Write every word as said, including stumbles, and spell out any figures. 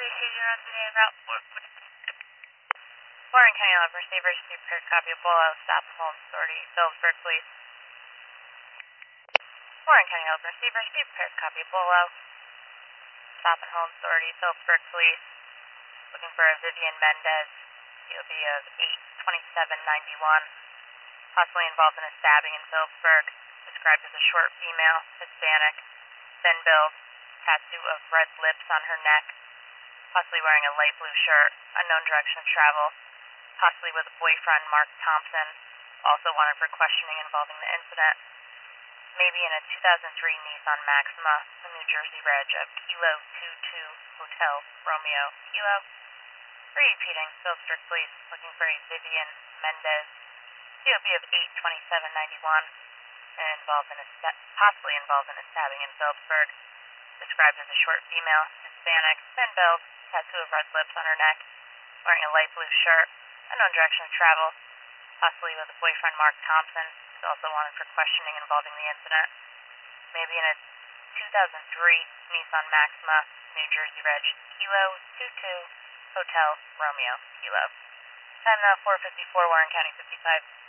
behavior on today about Warren County Law Receivers, prepared copy of Bolo, stop home authority, Phillipsburg Police. Warren County Law Receivers, prepared copy of Bolo, stop and home authority, Phillipsburg Police. Looking for a Vivian Mendez, C O B of eight twenty-seven ninety-one, possibly involved in a stabbing in Phillipsburg, described as a short female, Hispanic, thin build, tattoo of red lips on her neck, possibly wearing a light blue shirt, unknown direction of travel, possibly with a boyfriend, Mark Thompson, also wanted for questioning involving the incident, maybe in a two thousand three Nissan Maxima, a New Jersey reg of Kilo two two Hotel Romeo Kilo. Repeating, Phillipsburg Police looking for a Vivian Mendez, C O B of eight twenty-seven ninety-one, and involved in a possibly involved in a stabbing in Phillipsburg, described as a short female, Hispanic, thin build, tattoo of red lips on her neck, wearing a light blue shirt, unknown direction of travel, possibly with a boyfriend, Mark Thompson, who's also wanted for questioning involving the incident, maybe in a two thousand three Nissan Maxima, New Jersey reg, Kilo two two Hotel Romeo Kilo. Time now four fifty-four, Warren County fifty-five.